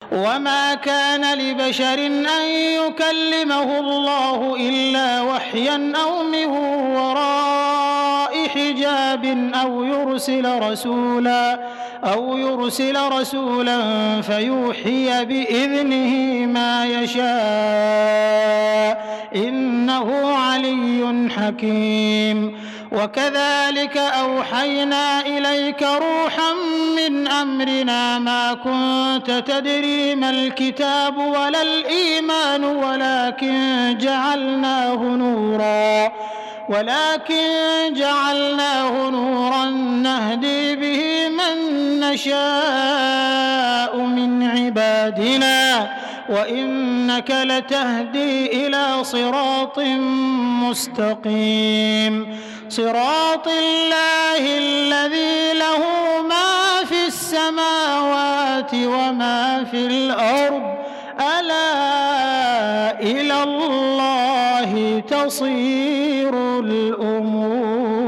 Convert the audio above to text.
وما كان لبشر أن يكلمه الله إلا وحيا أو من وراء حجاب أو يرسل رسولا فيوحي بإذنه ما يشاء إنه علي حكيم. وكذلك أوحينا إليك روحا من أمرنا ما كنت تدري ما الكتاب ولا الإيمان ولكن جعلناه نورا نهدي به من نشاء من عبادنا وإنك لتهدي إلى صراط مستقيم صراط الله الذي له ما في السماوات وما في الأرض ألا إلى الله تصير الأمور.